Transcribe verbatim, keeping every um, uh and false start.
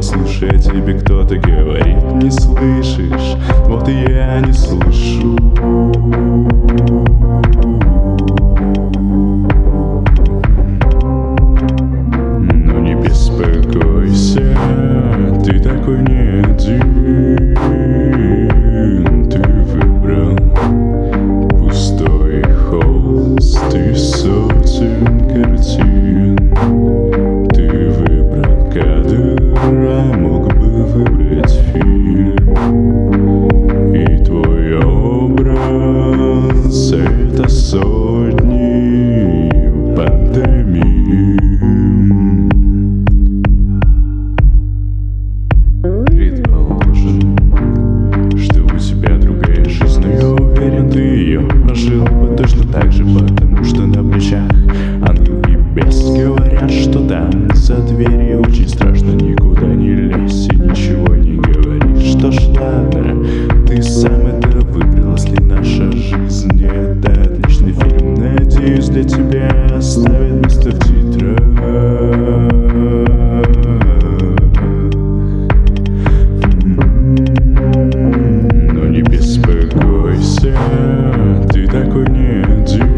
послушай, тебе кто-то говорит, не слышишь, вот и я не слышу. Но не беспокойся, ты такой не один. Ты выбрал пустой холст из сотен картин. Ты выбрал кадр, а мог бы выбрать фильм. И твой образ — это сотни пандемий. Предположим, что у тебя другая жизнь, но я уверен, ты ее прожил бы точно так же, потому что на плечах ангел и бес говорят, что там за дверью очень страшно, никуда не лезь и ничего не говори. Что ж, ладно, ты сам это выбрал, если наша жизнь — это отличный фильм. Надеюсь, для тебя оставят место в титрах. Но не беспокойся, ты такой не один.